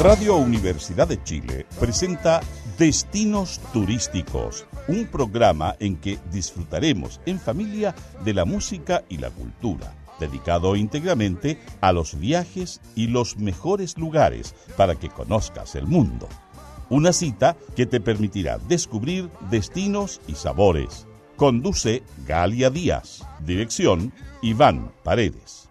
Radio Universidad de Chile presenta Destinos Turísticos, un programa en que disfrutaremos en familia de la música y la cultura, dedicado íntegramente a los viajes y los mejores lugares para que conozcas el mundo. Una cita que te permitirá descubrir destinos y sabores. Conduce Galia Díaz. Dirección Iván Paredes.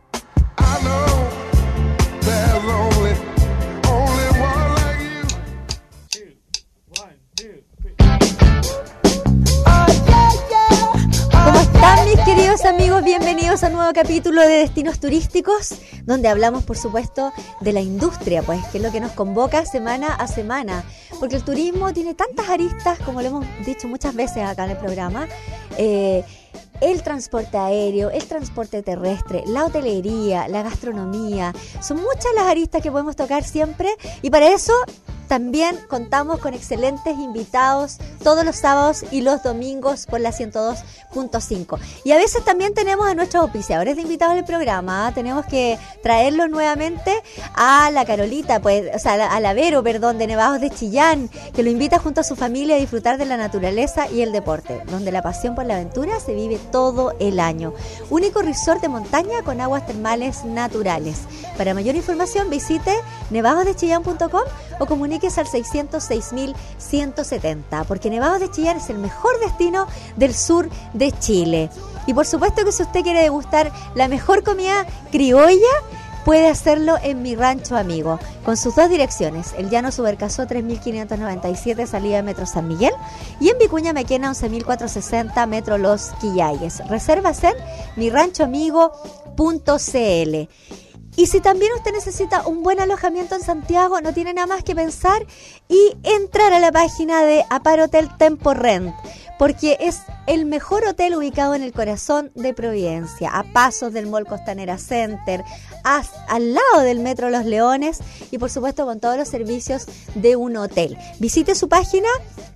¿Cómo están, mis queridos amigos? Bienvenidos a un nuevo capítulo de Destinos Turísticos, donde hablamos, por supuesto, de la industria, pues, que es lo que nos convoca semana a semana. Porque el turismo tiene tantas aristas, como lo hemos dicho muchas veces acá en el programa. El transporte aéreo, el transporte terrestre, la hotelería, la gastronomía. Son muchas las aristas que podemos tocar siempre, y para eso también contamos con excelentes invitados todos los sábados y los domingos por la 102.5. Y a veces también tenemos a nuestros auspiciadores de invitados del programa. Tenemos que traerlos nuevamente a la Carolita, pues, o sea, a la Vero, perdón, de Nevados de Chillán, que lo invita junto a su familia a disfrutar de la naturaleza y el deporte, donde la pasión por la aventura se vive todo el año. Único resort de montaña con aguas termales naturales. Para mayor información visite nevadosdechillán.com o comuníquese al 606.170, porque Nevados de Chillán es el mejor destino del sur de Chile. Y por supuesto que si usted quiere degustar la mejor comida criolla, puede hacerlo en Mi Rancho Amigo, con sus dos direcciones, el Llano Subercasó 3597, salida de Metro San Miguel, y en Vicuña Maquena 11460, Metro Los Quillayes. Reservas en miranchoamigo.cl. Y si también usted necesita un buen alojamiento en Santiago, no tiene nada más que pensar y entrar a la página de Aparhotel Tempo Rent, porque es el mejor hotel ubicado en el corazón de Providencia, a pasos del Mall Costanera Center, al lado del Metro Los Leones y por supuesto con todos los servicios de un hotel. Visite su página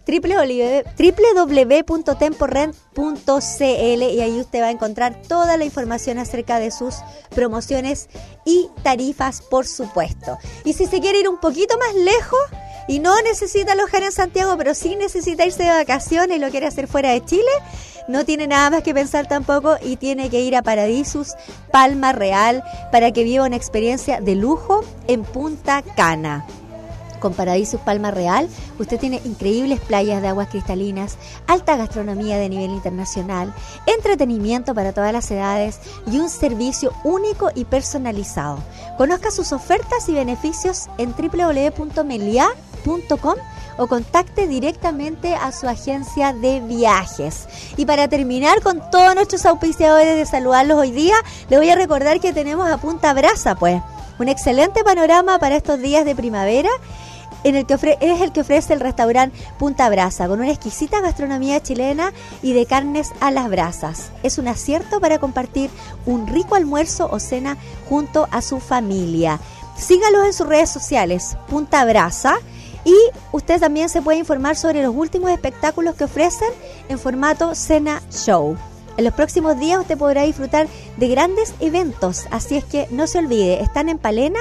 www.temporent.cl y ahí usted va a encontrar toda la información acerca de sus promociones y tarifas, por supuesto. Y si se quiere ir un poquito más lejos y no necesita alojar en Santiago, pero sí necesita irse de vacaciones y lo quiere hacer fuera de Chile, no tiene nada más que pensar tampoco y tiene que ir a Paradisus Palma Real para que viva una experiencia de lujo en Punta Cana. Con Paradisus Palma Real, usted tiene increíbles playas de aguas cristalinas, alta gastronomía de nivel internacional, entretenimiento para todas las edades y un servicio único y personalizado. Conozca sus ofertas y beneficios en www.melia.com o contacte directamente a su agencia de viajes. Y para terminar con todos nuestros auspiciadores de saludarlos hoy día, les voy a recordar que tenemos a Punta Brasa, pues, un excelente panorama para estos días de primavera, en el que es el que ofrece el restaurante Punta Brasa, con una exquisita gastronomía chilena y de carnes a las brasas. Es un acierto para compartir un rico almuerzo o cena junto a su familia. Sígalos en sus redes sociales, Punta Brasa, y usted también se puede informar sobre los últimos espectáculos que ofrecen en formato cena show. En los próximos días usted podrá disfrutar de grandes eventos, así es que no se olvide, están en Palena,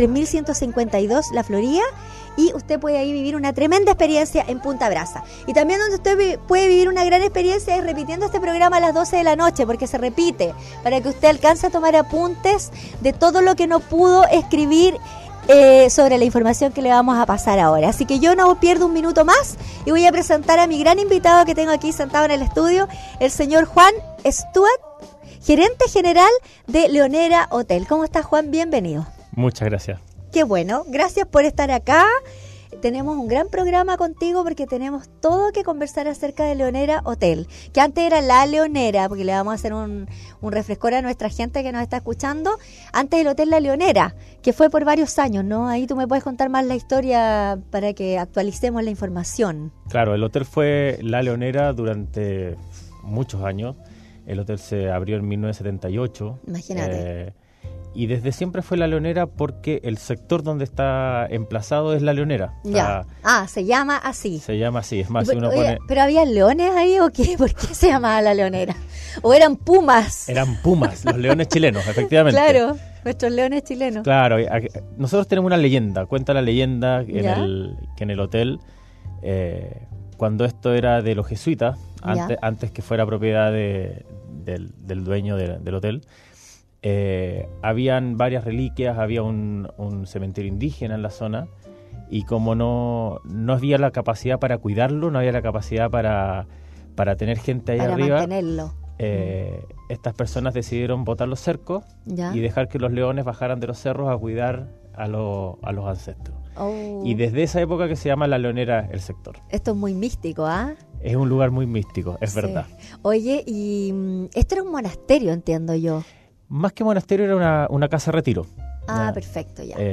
3152 La Florida, y usted puede ahí vivir una tremenda experiencia en Punta Brasa. Y también donde usted puede vivir una gran experiencia es repitiendo este programa a las 12 de la noche, porque se repite, para que usted alcance a tomar apuntes de todo lo que no pudo escribir sobre la información que le vamos a pasar ahora. Así que yo no pierdo un minuto más y voy a presentar a mi gran invitado que tengo aquí sentado en el estudio, el señor Juan Stuart, gerente general de Leonera Hotel. ¿Cómo estás, Juan? Bienvenido. Muchas gracias. Qué bueno, gracias por estar acá. Tenemos un gran programa contigo porque tenemos todo que conversar acerca de Leonera Hotel, que antes era La Leonera, porque le vamos a hacer un refrescor a nuestra gente que nos está escuchando. Antes el Hotel La Leonera, que fue por varios años, ¿no? Ahí tú me puedes contar más la historia para que actualicemos la información. Claro, el hotel fue La Leonera durante muchos años. El hotel se abrió en 1978. Imagínate. Y desde siempre fue La Leonera porque el sector donde está emplazado es La Leonera. Ya. Se llama así. Se llama así, es más, si uno pone... ¿Pero había leones ahí o qué? ¿Por qué se llamaba La Leonera? ¿O eran pumas? Eran pumas, los leones chilenos, efectivamente. Claro. Nuestros leones chilenos. Claro, nosotros tenemos una leyenda, cuenta la leyenda que ¿Ya? en el hotel, cuando esto era de los jesuitas, antes que fuera propiedad del dueño del hotel, habían varias reliquias, había un cementerio indígena en la zona, y como no había la capacidad para cuidarlo, no había la capacidad para tener gente ahí para arriba, mantenerlo. estas personas decidieron botar los cercos ¿Ya? y dejar que los leones bajaran de los cerros a cuidar a los ancestros. Oh. Y desde esa época que se llama La Leonera el sector. Esto es muy místico, ¿ah? Es un lugar muy místico, es Sí. verdad. Oye, y esto era un monasterio, entiendo yo. Más que monasterio era una casa de retiro. Ah, Ya. perfecto, ya.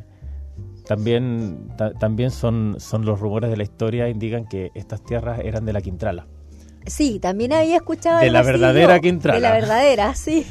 También son los rumores de la historia indican que estas tierras eran de la Quintrala. Sí, también había escuchado De algo la así verdadera yo. Quintrala. De la verdadera, sí.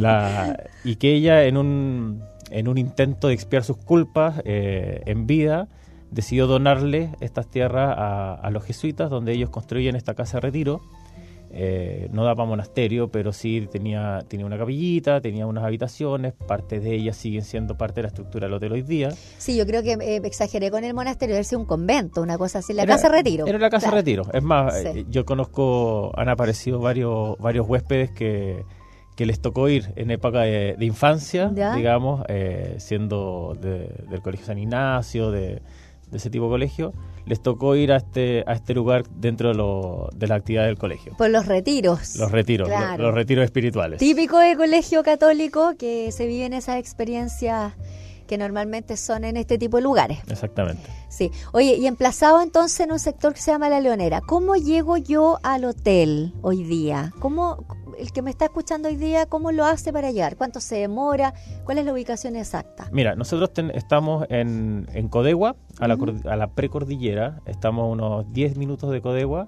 Y que ella en un intento de expiar sus culpas en vida decidió donarle estas tierras a los jesuitas, donde ellos construyen esta casa de retiro. No daba monasterio, pero sí tenía una capillita, tenía unas habitaciones, parte de ellas siguen siendo parte de la estructura del hotel hoy día. Sí, yo creo que exageré con el monasterio, debe ser un convento, una cosa así, la casa de retiro. Era la casa de Claro. retiro. Es más, Sí. yo conozco, han aparecido varios huéspedes que les tocó ir en época de infancia, ¿Ya? digamos, siendo del Colegio San Ignacio, de ese tipo de colegio, les tocó ir a este lugar dentro de la actividad del colegio. Por los retiros. Los retiros, Claro. los retiros espirituales. Típico de colegio católico que se viven esas experiencias que normalmente son en este tipo de lugares. Exactamente. Sí. Oye, y emplazado entonces en un sector que se llama La Leonera, ¿cómo llego yo al hotel hoy día? ¿Cómo, el que me está escuchando hoy día, cómo lo hace para llegar? ¿Cuánto se demora? ¿Cuál es la ubicación exacta? Mira, nosotros estamos en Codegua, a la precordillera, estamos a unos 10 minutos de Codegua.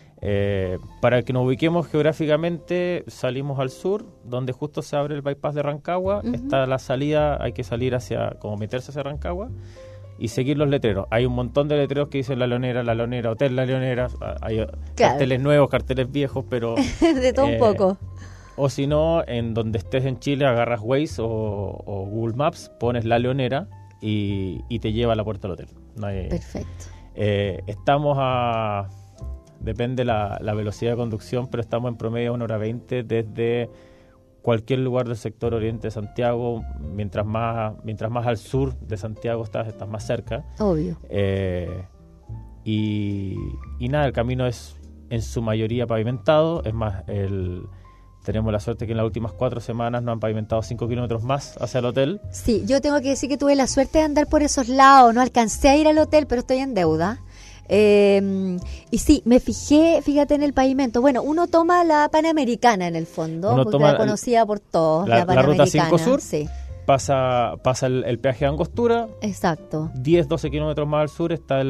Para que nos ubiquemos geográficamente, salimos al sur, donde justo se abre el bypass de Rancagua. Está la salida, hay que salir como meterse hacia Rancagua y seguir los letreros. Hay un montón de letreros que dicen La Leonera, Hotel La Leonera. Hay carteles nuevos, carteles viejos, pero De todo un poco. o si no, en donde estés en Chile, agarras Waze o Google Maps, pones La Leonera y te lleva a la puerta del hotel. No hay, Perfecto. estamos depende la velocidad de conducción, pero estamos en promedio a 1 hora 20 desde cualquier lugar del sector oriente de Santiago. Mientras más al sur de Santiago estás más cerca. Obvio. Y nada, el camino es en su mayoría pavimentado. Es más, tenemos la suerte que en las últimas 4 semanas nos han pavimentado 5 kilómetros más hacia el hotel. Sí, yo tengo que decir que tuve la suerte de andar por esos lados. No alcancé a ir al hotel, pero estoy en deuda. Y sí, me fíjate en el pavimento. Bueno, uno toma la Panamericana en el fondo, Uno porque toma la conocida por todos, la Panamericana. ruta 5 Sur. Sí, Pasa el peaje de Angostura. exacto. 10-12 kilómetros más al sur está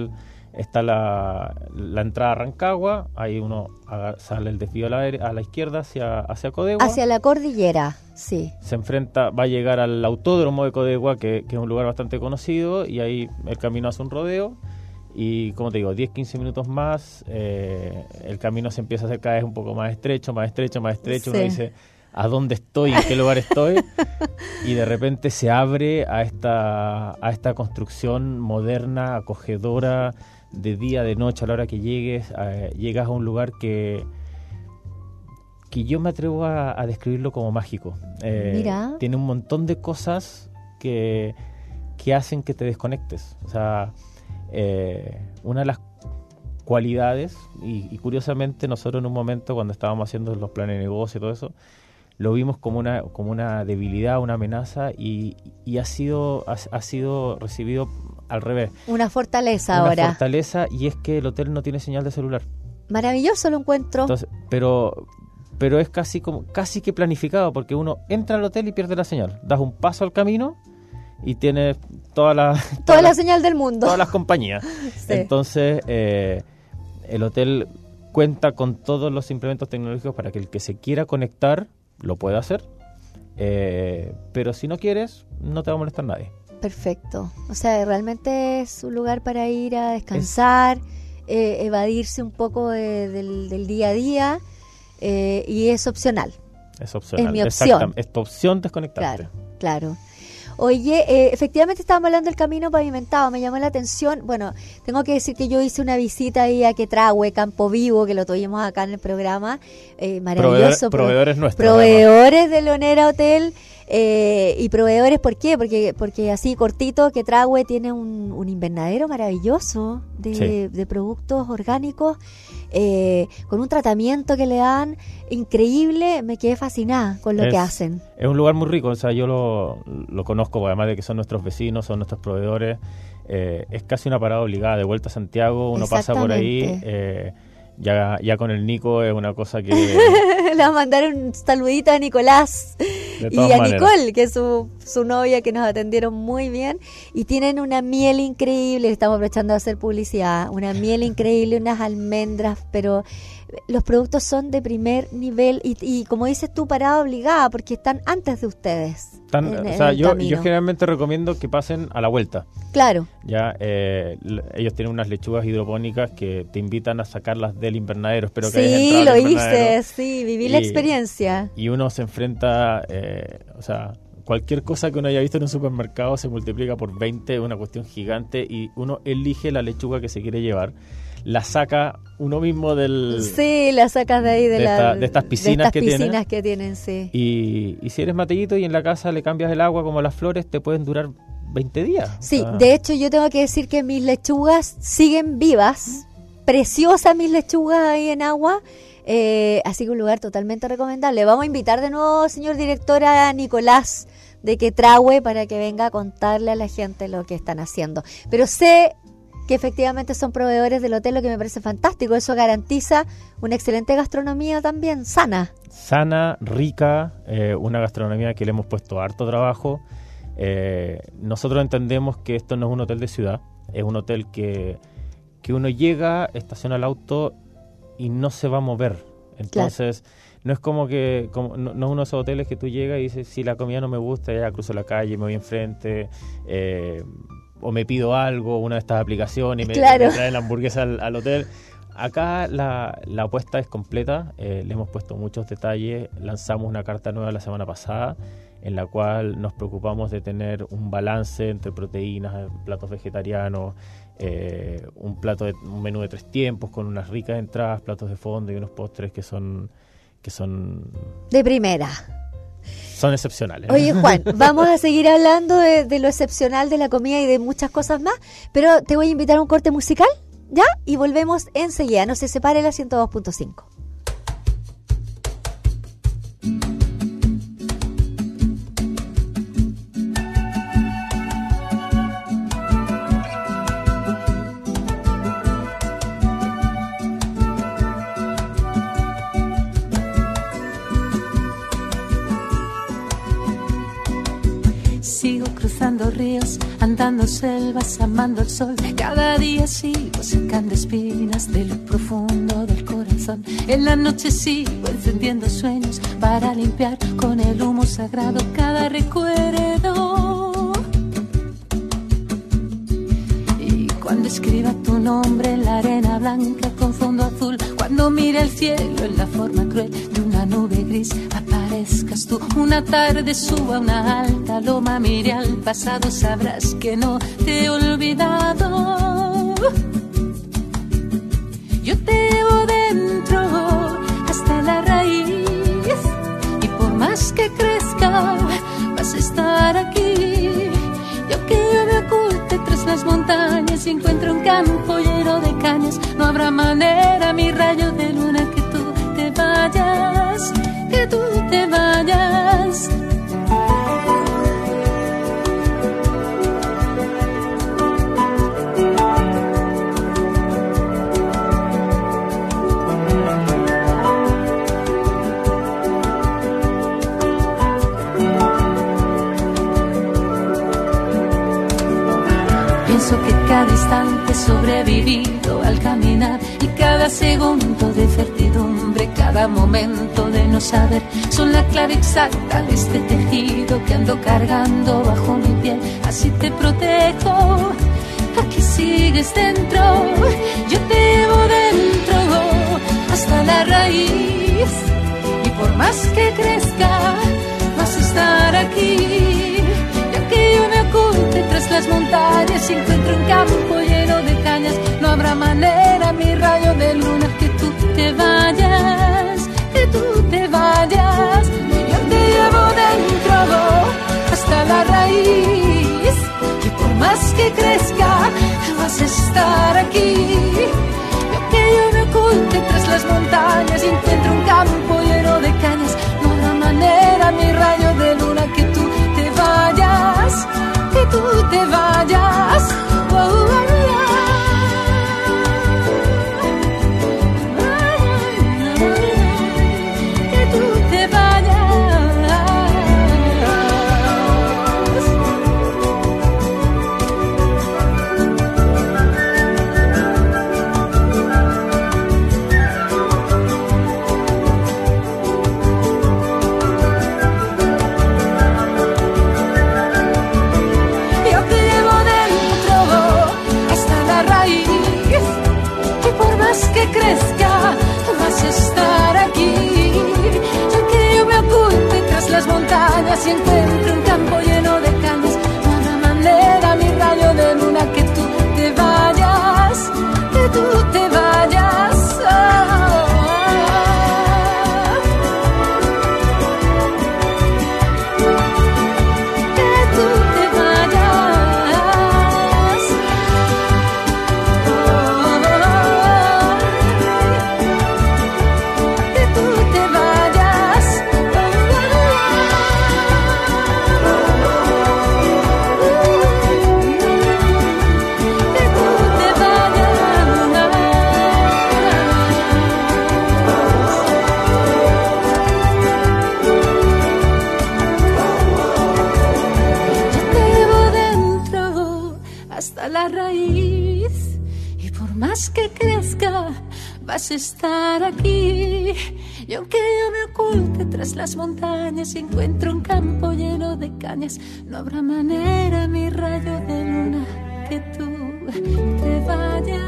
la entrada a Rancagua. Ahí uno sale el desvío a la izquierda hacia Codegua. Hacia la cordillera, sí. Se enfrenta, va a llegar al autódromo de Codegua, que es un lugar bastante conocido, y ahí el camino hace un rodeo. Y como te digo, 10-15 minutos más, el camino se empieza a hacer cada vez un poco más estrecho. Sí. Uno dice, ¿a dónde estoy? ¿En qué lugar estoy? Y de repente se abre a esta construcción moderna, acogedora, de día, de noche, a la hora que llegues. Llegas a un lugar que yo me atrevo a describirlo como mágico. Mira. Tiene un montón de cosas que hacen que te desconectes. O sea, una de las cualidades, y curiosamente nosotros en un momento cuando estábamos haciendo los planes de negocio y todo eso, lo vimos como una debilidad, una amenaza, y ha sido recibido al revés. Una fortaleza Una ahora. fortaleza, y es que el hotel no tiene señal de celular. Maravilloso lo encuentro. Entonces, pero es casi que planificado, porque uno entra al hotel y pierde la señal. Das un paso al camino y tienes toda la señal del mundo. todas las compañías. Sí. Entonces, el hotel cuenta con todos los implementos tecnológicos para que el que se quiera conectar lo pueda hacer. Pero si no quieres, no te va a molestar nadie. Perfecto. O sea, realmente es un lugar para ir a descansar, evadirse un poco del día a día, y es opcional. Es opcional. Es mi opción. Es tu opción desconectarte. Claro. Claro. Oye, efectivamente estábamos hablando del camino pavimentado, me llamó la atención. Bueno, tengo que decir que yo hice una visita ahí a Quetrahue, Campo Vivo, que lo tuvimos acá en el programa. Maravilloso. Proveedores nuestros. Proveedores de Leonera Hotel. Y proveedores, ¿por qué? Porque así cortito, Quetrahue tiene un invernadero maravilloso de productos orgánicos, con un tratamiento que le dan increíble. Me quedé fascinada con lo que hacen. Es un lugar muy rico, o sea, yo lo conozco, además de que son nuestros vecinos, son nuestros proveedores. Es casi una parada obligada, de vuelta a Santiago, uno pasa por ahí. Ya con el Nico es una cosa que... Le va a mandar un saludito a Nicolás y a Nicole, que es su novia, que nos atendieron muy bien. Y tienen una miel increíble, estamos aprovechando de hacer publicidad, una miel increíble, unas almendras, pero los productos son de primer nivel y como dices tú, parada obligada, porque están antes de ustedes. Yo generalmente recomiendo que pasen a la vuelta. Claro. Ya ellos tienen unas lechugas hidropónicas que te invitan a sacarlas del invernadero. Espero que hayas entrado al invernadero. Sí, viví la experiencia. Y uno se enfrenta, cualquier cosa que uno haya visto en un supermercado se multiplica por 20, es una cuestión gigante, y uno elige la lechuga que se quiere llevar. La saca uno mismo del... Sí, la sacas de ahí de estas piscinas que tienen, sí. Y si eres matellito y en la casa le cambias el agua como las flores, te pueden durar 20 días. Sí, de hecho yo tengo que decir que mis lechugas siguen vivas, preciosas mis lechugas ahí en agua, así que un lugar totalmente recomendable. Vamos a invitar de nuevo, señor director, a Nicolás de Quetrahue para que venga a contarle a la gente lo que están haciendo. Pero sé que efectivamente son proveedores del hotel, lo que me parece fantástico. Eso garantiza una excelente gastronomía también, sana, rica, una gastronomía que le hemos puesto harto trabajo. Nosotros entendemos que esto no es un hotel de ciudad, es un hotel que uno llega, estaciona el auto y no se va a mover. Entonces, no es como que no es uno de esos hoteles que tú llegas y dices, si la comida no me gusta, ya cruzo la calle, me voy enfrente, o me pido algo, una de estas aplicaciones, y me traen la hamburguesa al hotel. Acá la apuesta es completa, le hemos puesto muchos detalles, lanzamos una carta nueva la semana pasada, en la cual nos preocupamos de tener un balance entre proteínas, platos vegetarianos, un menú de 3 tiempos con unas ricas entradas, platos de fondo y unos postres que son de primera. Son excepcionales. Oye, Juan, vamos a seguir hablando de lo excepcional de la comida y de muchas cosas más, pero te voy a invitar a un corte musical, ¿ya? Y volvemos enseguida. No se separe la 102.5. Sigo cruzando ríos, andando selvas, amando el sol. Cada día sigo sacando espinas de lo profundo del corazón. En la noche sigo encendiendo sueños para limpiar con el humo sagrado cada recuerdo. Y cuando escriba tu nombre en la arena blanca con fondo azul, cuando mire el cielo en la forma cruel de una nube gris, aparezcas tú. Una tarde suba a una alta loma, mire al pasado, sabrás que no te he olvidado. Yo te llevo dentro hasta la raíz, y por más que crezca vas a estar aquí. Y aunque yo me oculte tras las montañas y encuentro un campo lleno de cañas, no habrá manera, mi rayo de luna, que tú te vayas, que tú te vayas. Pienso que cada instante he sobrevivido al caminar, y cada segundo de certidumbre, cada momento de no saber, son la clave exacta de este tejido que ando cargando bajo mi piel. Así te protejo, aquí sigues dentro, yo te llevo dentro hasta la raíz, y por más que crezca vas a estar aquí. las montañas y encuentro un campo lleno de cañas. No habrá manera, mi rayo de luna, que tú te vayas, que tú te vayas. Yo te llevo dentro hasta la raíz, y por más que crezca vas a estar aquí. Yo que yo me oculte tras las montañas y encuentro un campo lleno de cañas. No habrá manera, mi rayo de luna, que tú te vayas, que tú te vayas. Oh, oh, oh. Que crezca, vas a estar aquí. Yo que yo me oculte tras las montañas y encuentro un campo lleno de cañas. No habrá manera, mi rayo de luna, que tú te vayas, que tú te vayas. Que crezca, vas a estar aquí. Y aunque yo me oculte tras las montañas y encuentro un campo lleno de cañas, no habrá manera, mi rayo de luna, que tú te vayas.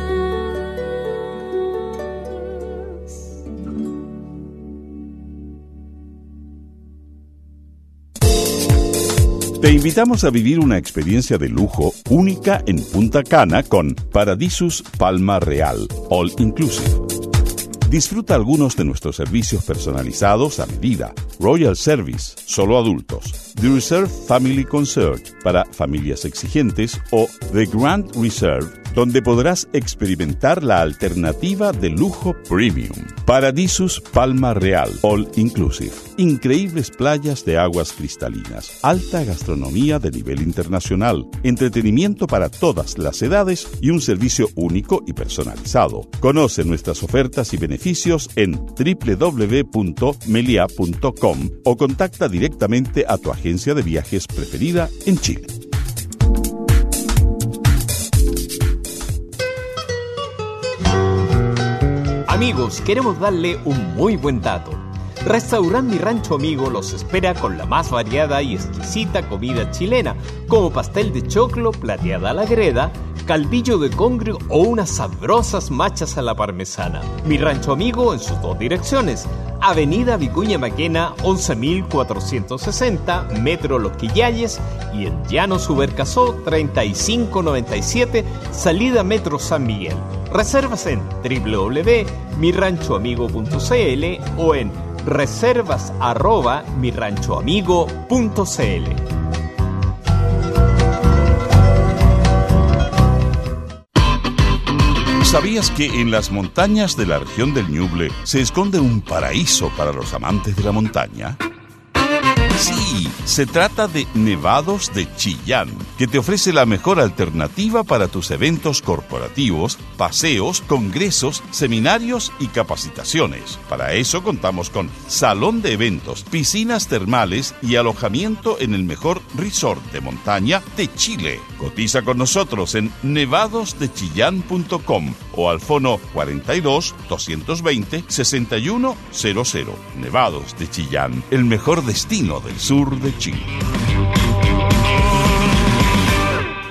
Te invitamos a vivir una experiencia de lujo única en Punta Cana con Paradisus Palma Real, All Inclusive. Disfruta algunos de nuestros servicios personalizados a medida. Royal Service, solo adultos. The Reserve Family Concert, para familias exigentes. O The Grand Reserve, donde podrás experimentar la alternativa de lujo premium. Paradisus Palma Real, All Inclusive. Increíbles playas de aguas cristalinas, alta gastronomía de nivel internacional, entretenimiento para todas las edades y un servicio único y personalizado. Conoce nuestras ofertas y beneficios en www.melia.com o contacta directamente a tu agencia de viajes preferida en Chile. Amigos, queremos darle un muy buen dato. Restaurant Mi Rancho Amigo los espera con la más variada y exquisita comida chilena, como pastel de choclo, plateada a la greda, calvillo de congrio o unas sabrosas machas a la parmesana. Mi Rancho Amigo en sus dos direcciones: Avenida Vicuña Maquena 11.460, Metro Los Quillayes, y en Llano Subercasó 3597, salida Metro San Miguel. Reservas en www.miranchoamigo.cl o en reservas@miranchoamigo.cl. ¿Sabías que en las montañas de la región del Ñuble se esconde un paraíso para los amantes de la montaña? Sí, se trata de Nevados de Chillán, que te ofrece la mejor alternativa para tus eventos corporativos, paseos, congresos, seminarios y capacitaciones. Para eso contamos con salón de eventos, piscinas termales y alojamiento en el mejor resort de montaña de Chile. Cotiza con nosotros en nevadosdechillán.com o al fono 42 220 6100. Nevados de Chillán, el mejor destino del sur de Chile.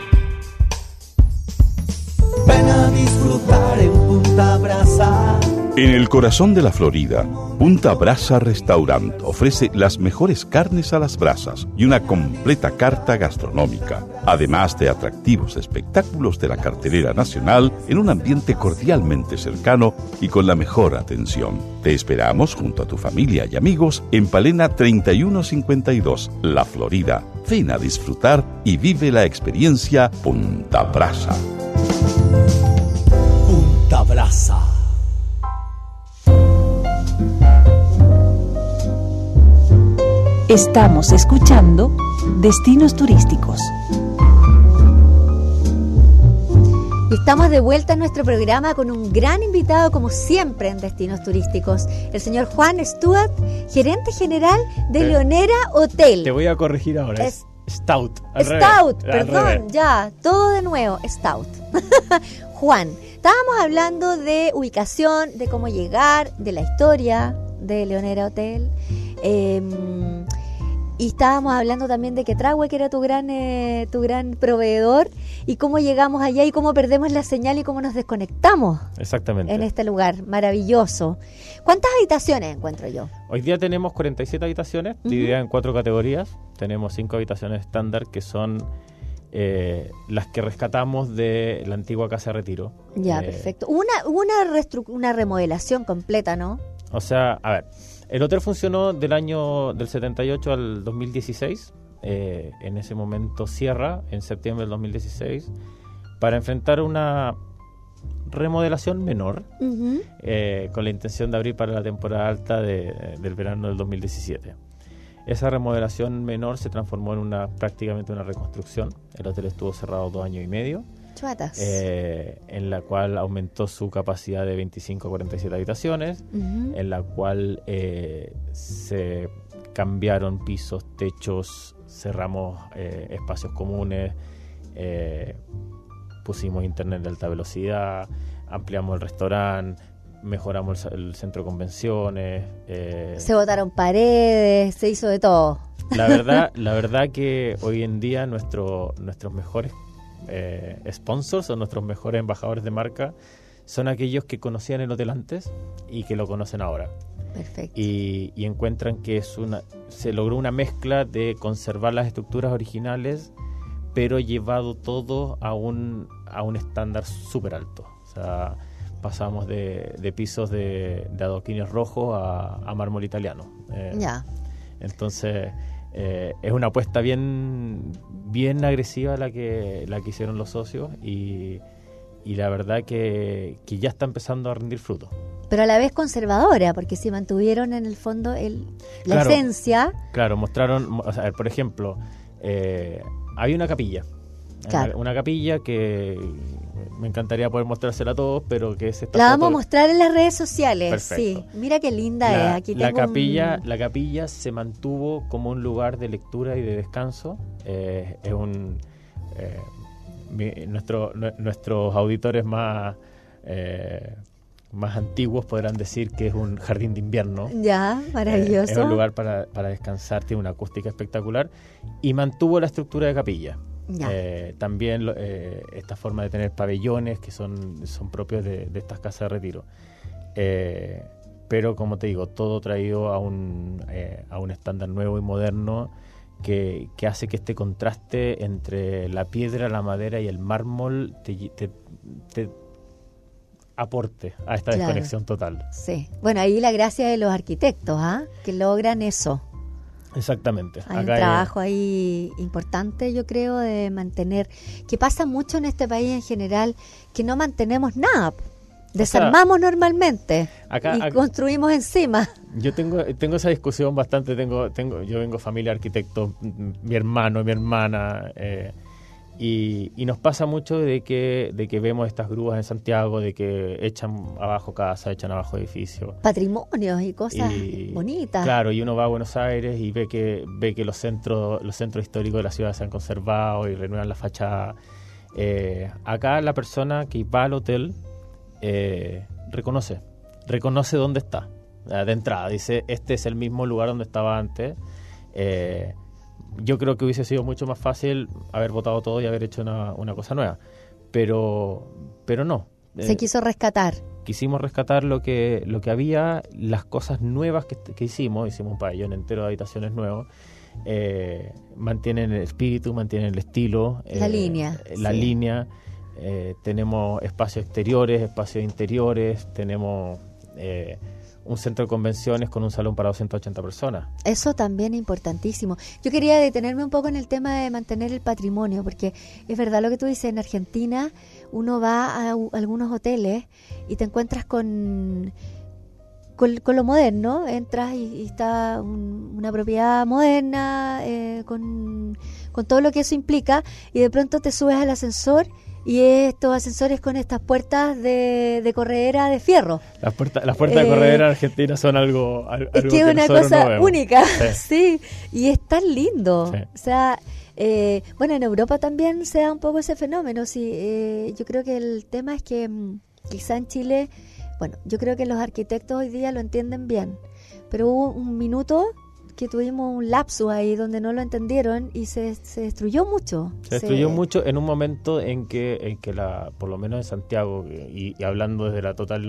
Ven a disfrutar en Punta Brasa En el corazón de la Florida, Punta Brasa Restaurant ofrece las mejores carnes a las brasas y una completa carta gastronómica, además de atractivos espectáculos de la cartelera nacional en un ambiente cordialmente cercano y con la mejor atención. Te esperamos junto a tu familia y amigos en Palena 3152, La Florida. Ven a disfrutar y vive la experiencia Punta Brasa. Punta Brasa. Estamos escuchando Destinos Turísticos. Y estamos de vuelta en nuestro programa con un gran invitado, como siempre en Destinos Turísticos, el señor Juan Stuart, gerente general de Leonera Hotel. Te voy a corregir ahora, es Stout. Stout, perdón, ya, todo de nuevo, Stout. Juan, estábamos hablando de ubicación, de cómo llegar, de la historia de Leonera Hotel. Y estábamos hablando también de Quetrahue, que era tu gran proveedor, y cómo llegamos allá y cómo perdemos la señal y cómo nos desconectamos. Exactamente. En este lugar maravilloso. ¿Cuántas habitaciones encuentro yo? Hoy día tenemos 47 habitaciones, divididas en 4 categorías. Tenemos 5 habitaciones estándar, que son las que rescatamos de la antigua Casa de Retiro. Ya, perfecto. Una remodelación completa, ¿no? O sea, a ver, el hotel funcionó del 78 al 2016. En ese momento cierra, en septiembre del 2016, para enfrentar una remodelación menor, con la intención de abrir para la temporada alta del verano del 2017. Esa remodelación menor se transformó en prácticamente una reconstrucción. El hotel estuvo cerrado 2 años y medio. Chuatas. En la cual aumentó su capacidad de 25 a 47 habitaciones, en la cual se cambiaron pisos, techos, cerramos espacios comunes, pusimos internet de alta velocidad, ampliamos el restaurante, mejoramos el centro de convenciones. Se botaron paredes, se hizo de todo. La verdad que hoy en día nuestros mejores sponsors o nuestros mejores embajadores de marca son aquellos que conocían el hotel antes y que lo conocen ahora. Perfecto. Y encuentran que se logró una mezcla de conservar las estructuras originales, pero llevado todo a un estándar súper alto. O sea, pasamos de pisos de adoquines rojos a mármol italiano. Ya. Entonces es una apuesta bien agresiva la que hicieron los socios, y la verdad que ya está empezando a rendir fruto. Pero a la vez conservadora, porque si mantuvieron en el fondo la esencia. Claro, mostraron, o sea, por ejemplo, hay una capilla. Claro. Una capilla que me encantaría poder mostrársela a todos, pero que es esta la foto. vamos a mostrar en las redes sociales. Perfecto. Sí, mira qué linda es. Aquí la tengo capilla se mantuvo como un lugar de lectura y de descanso. Es nuestros auditores más antiguos podrán decir que es un jardín de invierno. Ya, maravilloso. Es un lugar para descansar, tiene una acústica espectacular, y mantuvo la estructura de capilla. También esta forma de tener pabellones que son propios de estas casas de retiro, pero como te digo, todo traído a un estándar nuevo y moderno que hace que este contraste entre la piedra, la madera y el mármol te aporte a esta desconexión total. Sí, bueno, ahí la gracia de los arquitectos, que logran eso. Exactamente. Hay un trabajo ahí importante, yo creo, de mantener, que pasa mucho en este país en general, que no mantenemos nada. Desarmamos normalmente y construimos encima. Yo tengo esa discusión bastante. Yo vengo de familia de arquitectos, mi hermano, mi hermana, y nos pasa mucho de que vemos estas grúas en Santiago, de que echan abajo casas, echan abajo edificios, patrimonios y cosas bonitas. Claro, y uno va a Buenos Aires y ve que los centros históricos de la ciudad se han conservado y renuevan la fachada. Acá la persona que va al hotel reconoce dónde está de entrada. Dice, este es el mismo lugar donde estaba antes. Yo creo que hubiese sido mucho más fácil haber botado todo y haber hecho una cosa nueva, pero no, Se quiso rescatar. Quisimos rescatar lo que había, las cosas nuevas que hicimos un pabellón entero de habitaciones nuevos, mantienen el espíritu, mantienen el estilo, la línea, tenemos espacios exteriores, espacios interiores, tenemos un centro de convenciones con un salón para 280 personas. Eso también es importantísimo. Yo quería detenerme un poco en el tema de mantener el patrimonio, porque es verdad lo que tú dices, en Argentina uno va a algunos hoteles y te encuentras con lo moderno, entras y está una propiedad moderna, con todo lo que eso implica, y de pronto te subes al ascensor y estos ascensores con estas puertas de corredera de fierro. Las puertas de corredera argentina son algo es que es una cosa única, sí, y es tan lindo. Sí. O sea, bueno, en Europa también se da un poco ese fenómeno. Sí, yo creo que el tema es que quizá en Chile, bueno, yo creo que los arquitectos hoy día lo entienden bien, pero hubo un minuto que tuvimos un lapsus ahí donde no lo entendieron y se destruyó mucho. Se destruyó mucho en un momento en que por lo menos en Santiago, y hablando desde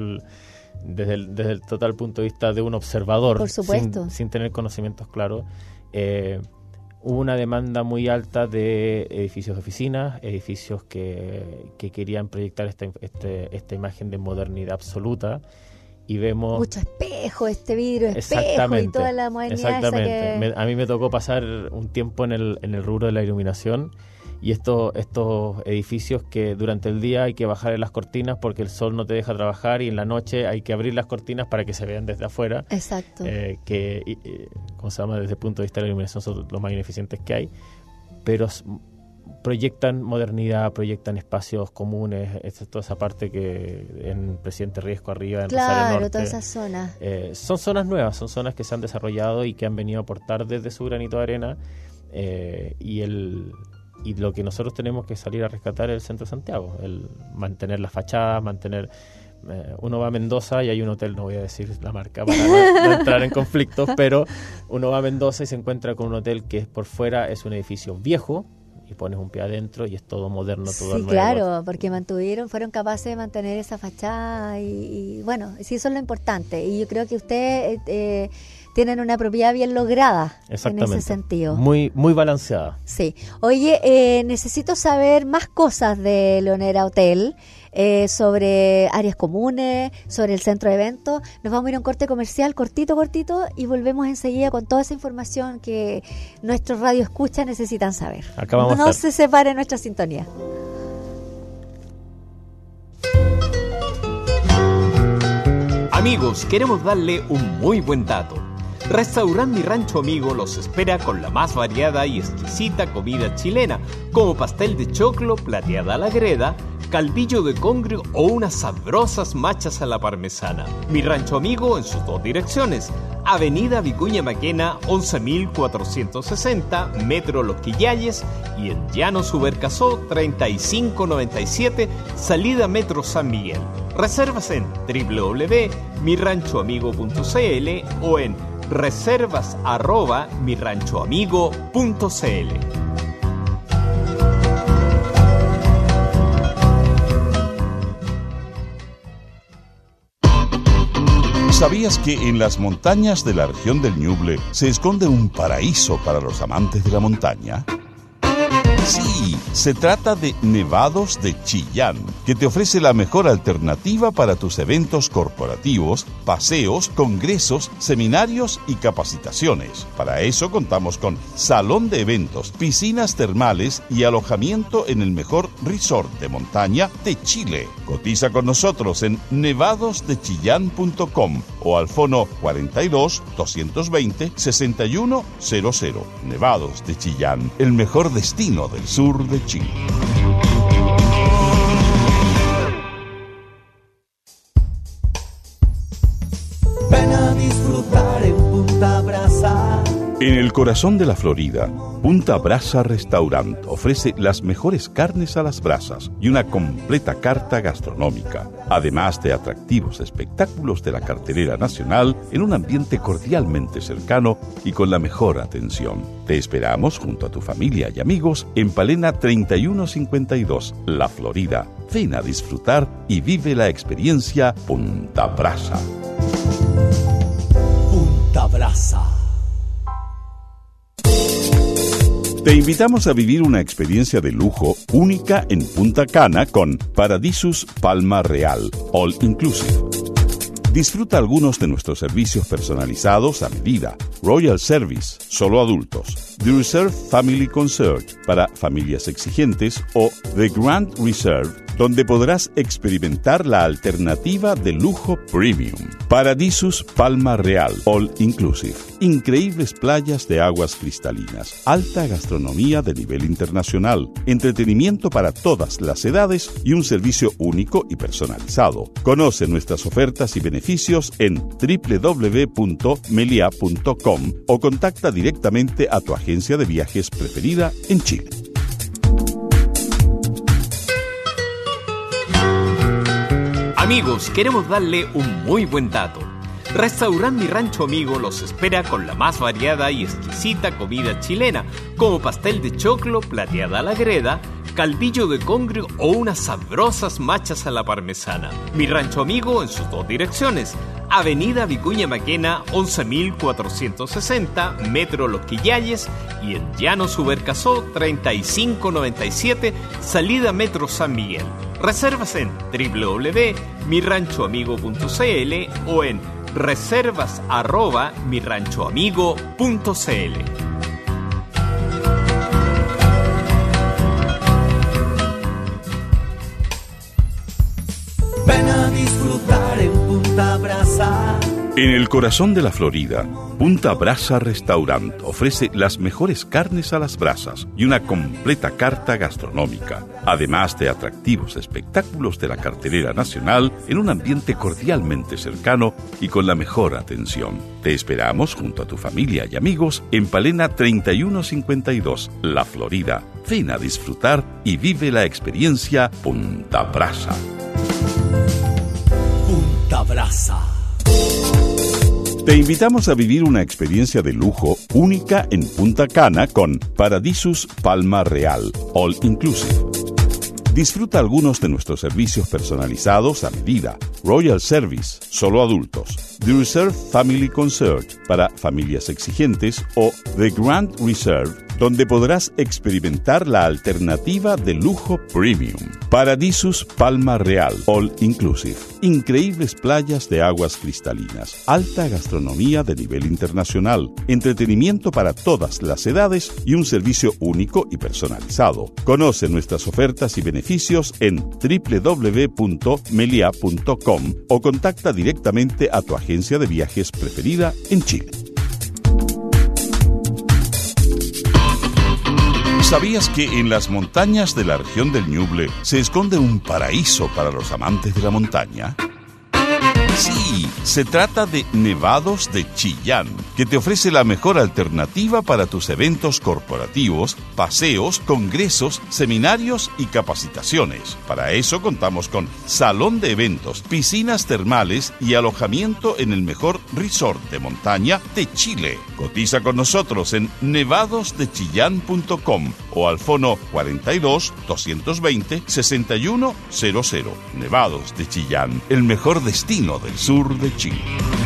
el total punto de vista de un observador, por supuesto, sin tener conocimientos claros, hubo una demanda muy alta de edificios de oficinas, edificios que querían proyectar esta imagen de modernidad absoluta. Y vemos mucho espejo, vidrio espejo y toda la modernidad. Exactamente. A mí me tocó pasar un tiempo en el rubro de la iluminación, y estos edificios que durante el día hay que bajar las cortinas porque el sol no te deja trabajar, y en la noche hay que abrir las cortinas para que se vean desde afuera. Exacto. ¿Cómo se llama? Desde el punto de vista de la iluminación son los más ineficientes que hay, pero proyectan modernidad, proyectan espacios comunes, toda esa parte que en Presidente Riesco arriba, en Rosario Norte, toda esa zona. Son zonas nuevas, son zonas que se han desarrollado y que han venido a aportar desde su granito de arena, y lo que nosotros tenemos que salir a rescatar es el centro de Santiago, el mantener las fachadas, uno va a Mendoza y hay un hotel, no voy a decir la marca para no entrar en conflictos, pero uno va a Mendoza y se encuentra con un hotel que por fuera es un edificio viejo, y pones un pie adentro y es todo moderno, todo nuevo. Sí, claro, porque fueron capaces de mantener esa fachada y bueno, sí, eso es lo importante. Y yo creo que ustedes tienen una propiedad bien lograda en ese sentido. Muy, muy balanceada. Sí. Oye, necesito saber más cosas de Leonera Hotel, sobre áreas comunes, sobre el centro de eventos. Nos vamos a ir a un corte comercial cortito, y volvemos enseguida con toda esa información que nuestros radioescuchas necesitan saber. No se separe nuestra sintonía. Amigos, queremos darle un muy buen dato. Restaurante Mi Rancho Amigo los espera con la más variada y exquisita comida chilena, como pastel de choclo, plateada a la greda, caldillo de congrio o unas sabrosas machas a la parmesana. Mi Rancho Amigo en sus dos direcciones: Avenida Vicuña Maquena 11.460, Metro Los Quillayes, y en Llano Subercasó 3597, salida Metro San Miguel. Reservas en www.miranchoamigo.cl o en reservas@miranchoamigo.cl. ¿Sabías que en las montañas de la región del Ñuble se esconde un paraíso para los amantes de la montaña? Sí, se trata de Nevados de Chillán, que te ofrece la mejor alternativa para tus eventos corporativos, paseos, congresos, seminarios y capacitaciones. Para eso contamos con salón de eventos, piscinas termales y alojamiento en el mejor resort de montaña de Chile. Cotiza con nosotros en nevadosdechillán.com o al fono 42 220 6100. Nevados de Chillán, el mejor destino del sur de Chile. Ven a disfrutar en Punta Brasa. En el corazón de la Florida, Punta Brasa Restaurant ofrece las mejores carnes a las brasas y una completa carta gastronómica, además de atractivos espectáculos de la cartelera nacional en un ambiente cordialmente cercano y con la mejor atención. Te esperamos junto a tu familia y amigos en Palena 3152, La Florida, Ven a disfrutar y vive la experiencia Punta Brasa. Punta Brasa. Te invitamos a vivir una experiencia de lujo única en Punta Cana con Paradisus Palma Real, All Inclusive. Disfruta algunos de nuestros servicios personalizados a medida. Royal Service, solo adultos. The Reserve Family Concert, para familias exigentes. O The Grand Reserve, donde podrás experimentar la alternativa de lujo premium. Paradisus Palma Real, All Inclusive. Increíbles playas de aguas cristalinas. Alta gastronomía de nivel internacional. Entretenimiento para todas las edades y un servicio único y personalizado. Conoce nuestras ofertas y beneficios en www.melia.com o contacta directamente a tu agencia de viajes preferida en Chile. Amigos, queremos darle un muy buen dato. Restaurant Mi Rancho Amigo los espera con la más variada y exquisita comida chilena, como pastel de choclo, plateada a la greda, caldillo de congrio o unas sabrosas machas a la parmesana. Mi Rancho Amigo en sus dos direcciones: Avenida Vicuña Maquena 11.460, Metro Los Quillayes, y en Llano Subercasó 3597, salida Metro San Miguel. Reservas en www.miranchoamigo.cl o en reservas@miranchoamigo.cl. Ven a disfrutar en Punta Brasa. En el corazón de la Florida, Punta Brasa Restaurant ofrece las mejores carnes a las brasas y una completa carta gastronómica, además de atractivos espectáculos de la cartelera nacional en un ambiente cordialmente cercano y con la mejor atención. Te esperamos junto a tu familia y amigos en Palena 3152, La Florida. Ven a disfrutar y vive la experiencia Punta Brasa. Punta Brasa. Te invitamos a vivir una experiencia de lujo única en Punta Cana con Paradisus Palma Real, All Inclusive. Disfruta algunos de nuestros servicios personalizados a medida. Royal Service, solo adultos. The Reserve Family Concert, para familias exigentes. O The Grand Reserve, donde podrás experimentar la alternativa de lujo premium. Paradisus Palma Real, All Inclusive. Increíbles playas de aguas cristalinas. Alta gastronomía de nivel internacional. Entretenimiento para todas las edades y un servicio único y personalizado. Conoce nuestras ofertas y beneficios en www.melia.com o contacta directamente a tu agencia de viajes preferida en Chile. ¿Sabías que en las montañas de la región del Ñuble se esconde un paraíso para los amantes de la montaña? Sí, se trata de Nevados de Chillán, que te ofrece la mejor alternativa para tus eventos corporativos, paseos, congresos, seminarios y capacitaciones. Para eso contamos con salón de eventos, piscinas termales y alojamiento en el mejor resort de montaña de Chile. Cotiza con nosotros en nevadosdechillán.com o al fono 42 220 6100. Nevados de Chillán, el mejor destino del sur de Chile.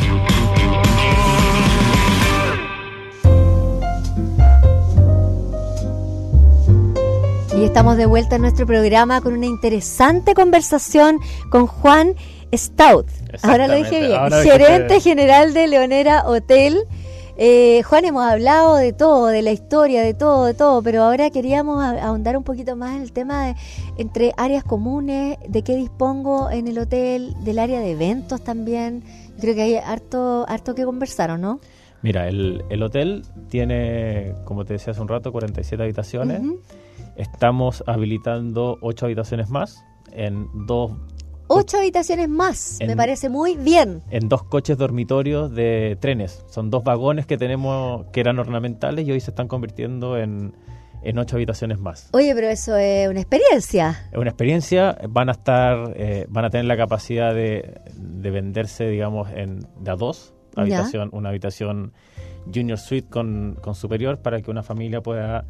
Y estamos de vuelta en nuestro programa con una interesante conversación con Juan Stout. Ahora lo dije bien. Gerente general de Leonera Hotel. Juan, hemos hablado de todo, de la historia, de todo, pero ahora queríamos ahondar un poquito más en el tema de entre áreas comunes, de qué dispongo en el hotel, del área de eventos también. Creo que hay harto que conversar, ¿o no? Mira, el hotel tiene, como te decía hace un rato, 47 habitaciones. Uh-huh. Estamos habilitando 8 habitaciones más en 8 habitaciones más, me parece muy bien. En 2 coches dormitorios de trenes. Son 2 vagones que tenemos que eran ornamentales y hoy se están convirtiendo en 8 habitaciones más. Oye, pero eso es una experiencia. Es una experiencia. Van a tener la capacidad de venderse, digamos, de a 2 habitación, una habitación junior suite con superior para que una familia pueda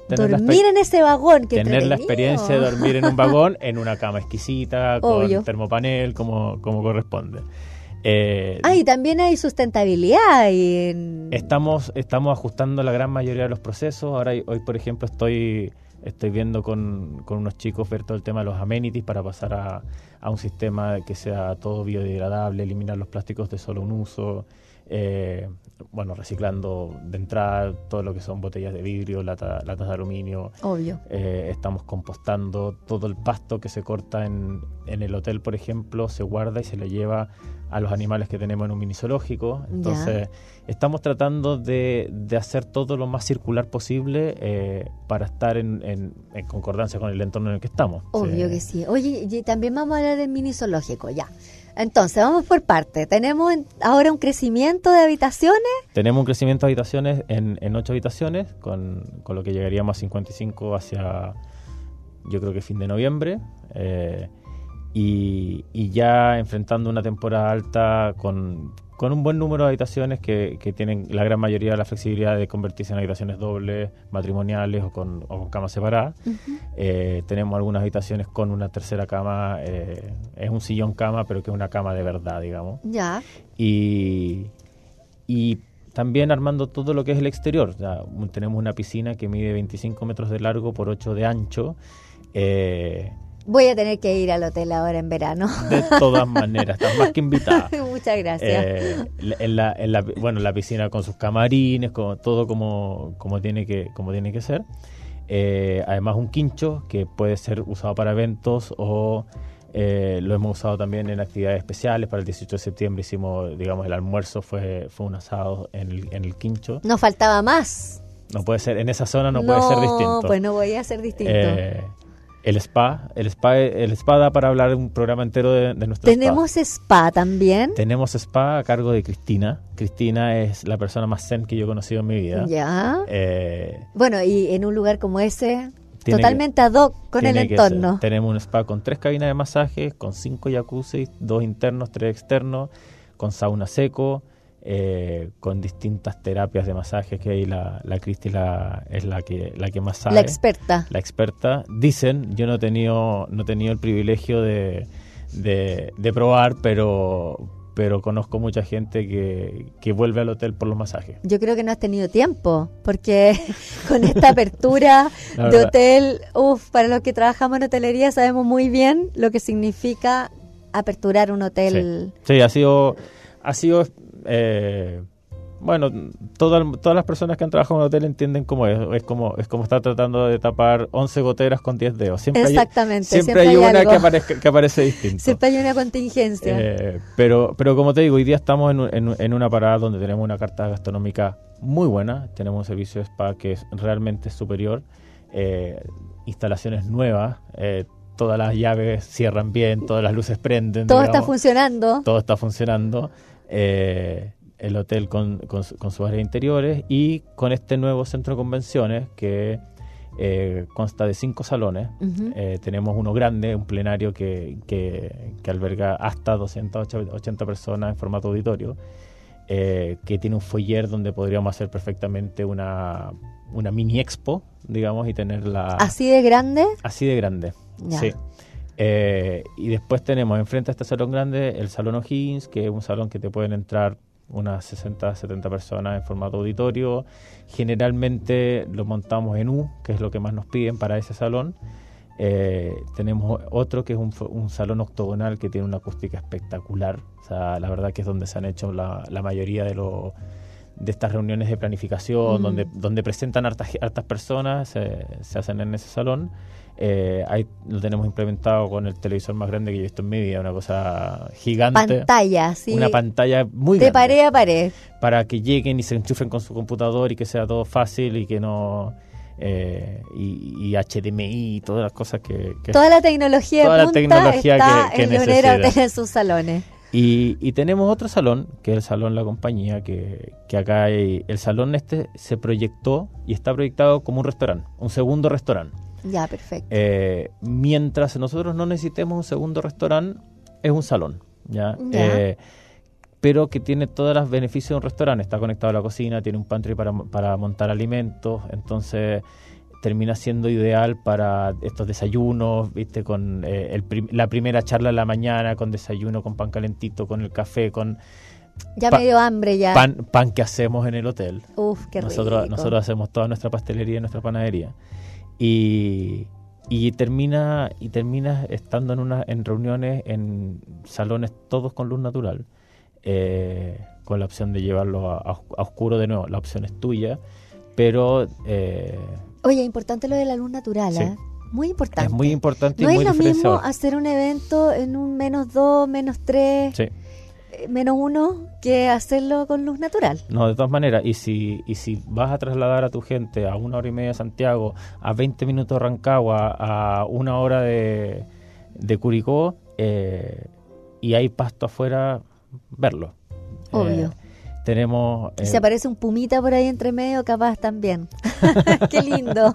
dormir en ese vagón. Qué tener la entretenido. experiencia de dormir en un vagón, en una cama exquisita, Obvio. con termopanel, como corresponde. Y también hay sustentabilidad. Estamos ajustando la gran mayoría de los procesos. Ahora, hoy por ejemplo, estoy viendo con unos chicos ver todo el tema de los amenities para pasar a un sistema que sea todo biodegradable, eliminar los plásticos de solo un uso, reciclando de entrada todo lo que son botellas de vidrio, latas de aluminio. Obvio. Estamos compostando todo el pasto que se corta en el hotel, por ejemplo, se guarda y se le lleva a los animales que tenemos en un mini zoológico. Entonces, estamos tratando de hacer todo lo más circular posible para estar en concordancia con el entorno en el que estamos. Obvio que sí. Oye, y también vamos a hablar del mini zoológico, ya. Entonces, vamos por parte. Tenemos ahora un crecimiento de habitaciones. Tenemos un crecimiento de habitaciones en 8 habitaciones, con lo que llegaríamos a 55 hacia, yo creo que fin de noviembre. Y ya enfrentando una temporada alta con un buen número de habitaciones que tienen la gran mayoría de la flexibilidad de convertirse en habitaciones dobles, matrimoniales o con camas separadas. Tenemos algunas habitaciones con una tercera cama, es un sillón cama, pero que es una cama de verdad, digamos. Ya. Y también armando todo lo que es el exterior. Ya, tenemos una piscina que mide 25 metros de largo por 8 de ancho. Voy a tener que ir al hotel ahora en verano. De todas maneras, estás más que invitada. Muchas gracias. La piscina con sus camarines, con todo como tiene que ser. Además, un quincho que puede ser usado para eventos o lo hemos usado también en actividades especiales. Para el 18 de septiembre hicimos, digamos, el almuerzo fue un asado en el quincho. Nos faltaba más. No puede ser, en esa zona no puede ser distinto. Pues no voy a ser distinto. El spa da para hablar un programa entero de nuestro ¿Tenemos spa también? Tenemos spa a cargo de Cristina. Cristina es la persona más zen que yo he conocido en mi vida. Ya. Y en un lugar como ese, totalmente ad hoc con el entorno. Tenemos un spa con 3 cabinas de masajes, con 5 jacuzzi, 2 internos, 3 externos, con sauna seco, con distintas terapias de masajes que hay. La Cristi es la que más sabe. La experta. Dicen, yo no he tenido el privilegio de probar, pero conozco mucha gente que vuelve al hotel por los masajes. Yo creo que no has tenido tiempo, porque con esta apertura de hotel, para los que trabajamos en hotelería sabemos muy bien lo que significa aperturar un hotel. Sí, ha sido todas las personas que han trabajado en hotel entienden cómo es como estar tratando de tapar 11 goteras con 10 dedos. Exactamente. Siempre hay una que aparece distinto. Siempre hay una contingencia. Pero como te digo, hoy día estamos en una parada donde tenemos una carta gastronómica muy buena. Tenemos un servicio de spa que es realmente superior. Instalaciones nuevas. Todas las llaves cierran bien, todas las luces prenden. Todo está funcionando. Todo está funcionando. El hotel con sus áreas interiores y con este nuevo centro de convenciones que consta de 5 salones. Tenemos uno grande, un plenario que alberga hasta 280 personas en formato auditorio, que tiene un foyer donde podríamos hacer perfectamente una mini expo, digamos, y tenerla... ¿Así de grande? Así de grande, ya. Sí. Y después tenemos enfrente a este salón grande el Salón O'Higgins, que es un salón que te pueden entrar unas 60, 70 personas en formato auditorio. Generalmente lo montamos en U, que es lo que más nos piden para ese salón. Tenemos otro que es un salón octogonal que tiene una acústica espectacular. O sea, la verdad que es donde se han hecho la mayoría de estas reuniones de planificación, donde presentan hartas personas, se hacen en ese salón. Ahí lo tenemos implementado con el televisor más grande que yo he visto en mi vida, una cosa gigante. Pantalla, sí. Una pantalla muy grande. De pared a pared. Para que lleguen y se enchufen con su computador y que sea todo fácil y que no... y HDMI y todas las cosas que toda la tecnología toda de la tecnología está que en Leonera Hotel en sus salones. Y tenemos otro salón, que es el Salón La Compañía, que acá hay... El salón se proyectó y está proyectado como un restaurante, un segundo restaurante. Ya, perfecto. Mientras nosotros no necesitemos un segundo restaurante, es un salón, ¿ya? Pero que tiene todos los beneficios de un restaurante. Está conectado a la cocina, tiene un pantry para montar alimentos, entonces termina siendo ideal para estos desayunos, ¿viste? Con la primera charla de la mañana, con desayuno, con pan calentito, con el café, con... Ya me dio hambre ya. Pan que hacemos en el hotel. Uf, qué rico. Nosotros hacemos toda nuestra pastelería y nuestra panadería. Y terminas estando en reuniones, en salones todos con luz natural, con la opción de llevarlo a oscuro de nuevo. La opción es tuya, pero... Oye, importante lo de la luz natural, sí. Muy importante. Es muy importante no y muy diferenciador. No es lo mismo hacer un evento en un -2, -3, sí. -1, que hacerlo con luz natural. No, de todas maneras, y si vas a trasladar a tu gente a 1 hora y media de Santiago, a 20 minutos de Rancagua, a 1 hora de Curicó, y hay pasto afuera, verlo. Obvio. Tenemos... Si aparece un pumita por ahí entre medio, capaz también. ¡Qué lindo!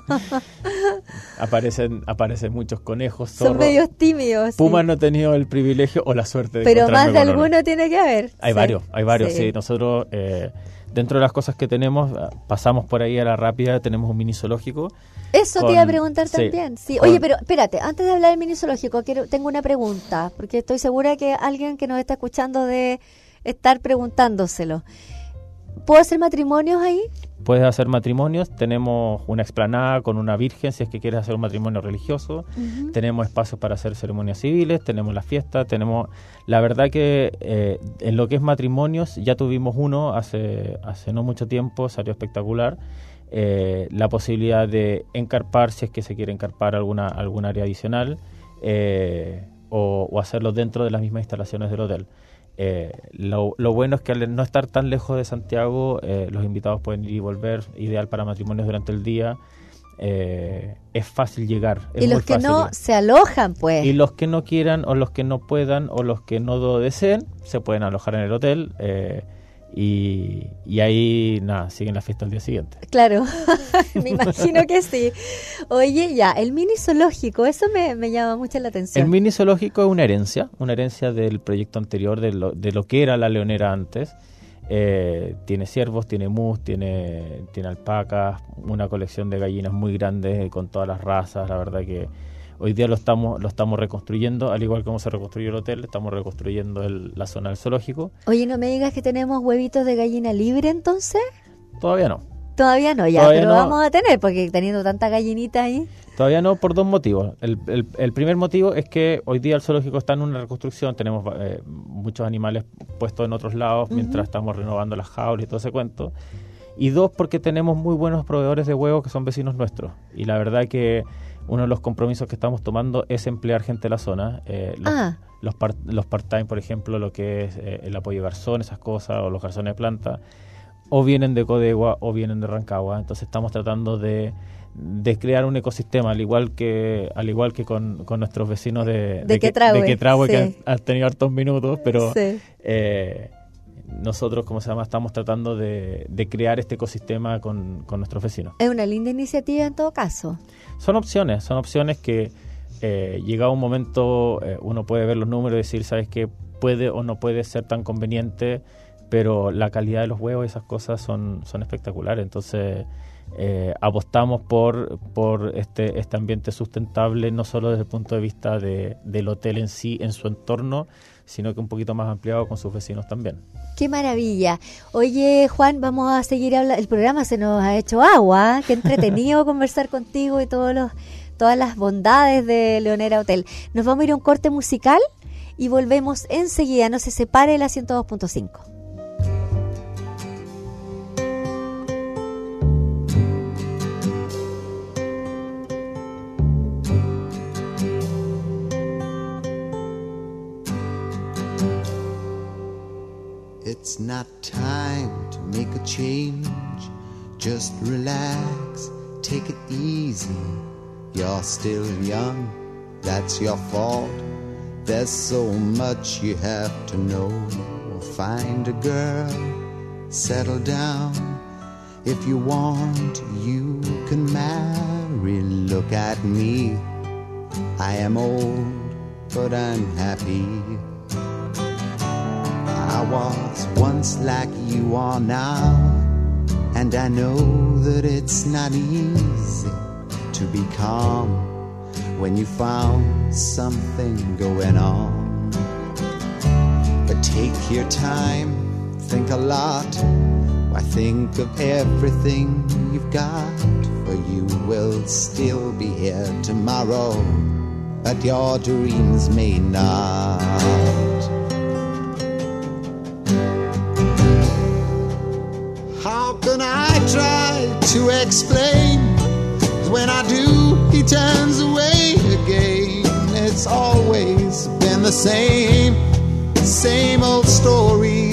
Aparecen muchos conejos, zorros. Son medios tímidos. Pumas sí. no he tenido el privilegio o la suerte de pero encontrarme más de con uno. alguno tiene que haber. Hay varios, sí. Nosotros, dentro de las cosas que tenemos, pasamos por ahí a la rápida, tenemos un mini zoológico. Eso te iba a preguntar también. Sí. Con... Oye, pero espérate, antes de hablar del mini zoológico, tengo una pregunta, porque estoy segura que alguien que nos está escuchando de estar preguntándoselo. ¿Puedo hacer matrimonios ahí? Puedes hacer matrimonios, tenemos una explanada con una virgen si es que quieres hacer un matrimonio religioso, tenemos espacios para hacer ceremonias civiles, tenemos la fiesta, tenemos... La verdad que en lo que es matrimonios ya tuvimos uno hace no mucho tiempo, salió espectacular, la posibilidad de encarpar si es que se quiere encarpar algún área adicional o hacerlo dentro de las mismas instalaciones del hotel. Lo bueno es que al no estar tan lejos de Santiago, los invitados pueden ir y volver, ideal para matrimonios durante el día, es fácil llegar. Y los que no se alojan, pues. Y los que no quieran, o los que no puedan, o los que no lo deseen, se pueden alojar en el hotel, y ahí, siguen la fiesta al día siguiente. Claro, me imagino que sí. Oye, ya, el mini zoológico, eso me llama mucho la atención. El mini zoológico es una herencia del proyecto anterior, de lo que era La Leonera antes. Tiene ciervos, tiene mus, tiene alpacas, una colección de gallinas muy grande con todas las razas. La verdad que hoy día lo estamos reconstruyendo, al igual como se reconstruyó el hotel, estamos reconstruyendo la zona del zoológico. Oye, no me digas que tenemos huevitos de gallina libre entonces. Todavía no. Todavía no, ya, Todavía pero no. Vamos a tener, porque teniendo tanta gallinita ahí. Todavía no, por 2 motivos. El primer motivo es que hoy día el zoológico está en una reconstrucción, tenemos muchos animales puestos en otros lados mientras estamos renovando las jaulas y todo ese cuento. Y 2, porque tenemos muy buenos proveedores de huevos que son vecinos nuestros. Y la verdad que uno de los compromisos que estamos tomando es emplear gente de la zona. Los part-time, por ejemplo, lo que es el apoyo garzón, esas cosas, o los garzones de planta, o vienen de Codegua o vienen de Rancagua. Entonces estamos tratando de crear un ecosistema, al igual que con nuestros vecinos de Quetrahue, sí, que han tenido hartos minutos, pero sí. Nosotros, estamos tratando de crear este ecosistema con nuestros vecinos. Es una linda iniciativa en todo caso. Son opciones que llegado un momento uno puede ver los números y decir, ¿sabes qué? Puede o no puede ser tan conveniente, pero la calidad de los huevos y esas cosas son espectaculares. Entonces apostamos por este ambiente sustentable, no solo desde el punto de vista del hotel en sí, en su entorno, sino que un poquito más ampliado con sus vecinos también. ¡Qué maravilla! Oye, Juan, vamos a seguir hablando. El programa se nos ha hecho agua. Qué entretenido conversar contigo y todas las bondades de Leonera Hotel. Nos vamos a ir a un corte musical y volvemos enseguida. No se separe la 102.5. It's not time to make a change. Just relax, take it easy. You're still young, that's your fault. There's so much you have to know. Find a girl, settle down. If you want, you can marry. Look at me, I am old, but I'm happy. I was once like you are now, and I know that it's not easy. to be calm when you found something going on. But take your time, think a lot. Why, think of everything you've got, for you will still be here tomorrow, but your dreams may not. How can I try to explain? When I do, he turns away again. It's always been the same old story.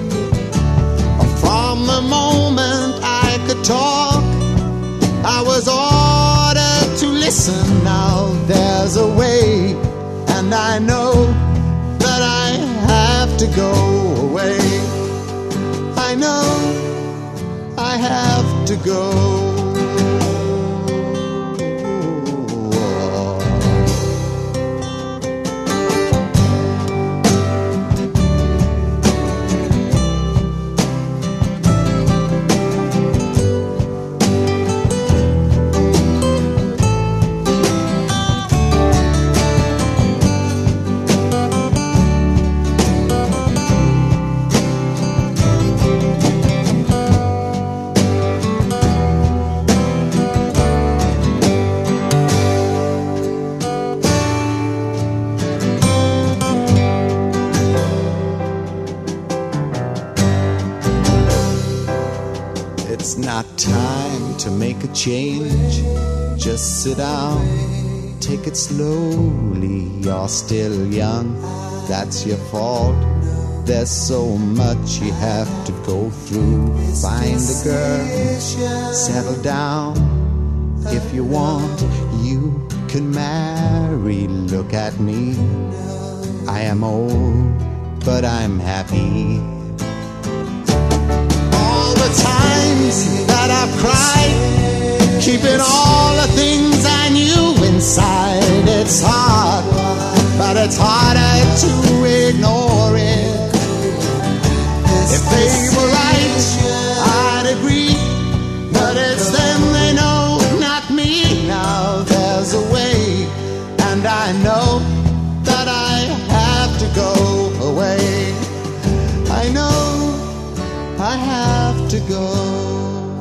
From the moment I could talk, I was ordered to listen. Now there's a way, and I know that I have to go away. I know I have to go. Time to make a change. Just sit down, take it slowly. You're still young, that's your fault. There's so much you have to go through. Find a girl, settle down. If you want, you can marry. Look at me, I am old, but I'm happy. The times that I've cried, keeping all the things I knew inside. It's hard, but it's harder to ignore it. If they were right, I'd agree, but it's them they know, not me. Now there's a way, and I know that I have to go away. I know I have to go.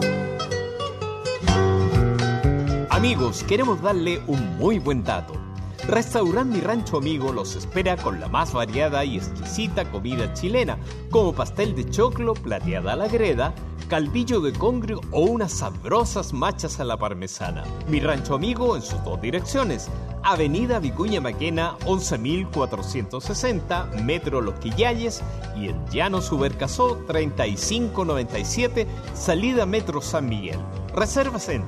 Amigos, queremos darle un muy buen dato. Restaurant Mi Rancho Amigo los espera con la más variada y exquisita comida chilena, como pastel de choclo, plateada a la greda, calvillo de congrio o unas sabrosas machas a la parmesana. Mi Rancho Amigo en sus dos direcciones: Avenida Vicuña Maquena 11.460, Metro Los Quillayes, y en Llano Subercasó 3597, salida Metro San Miguel. Reservas en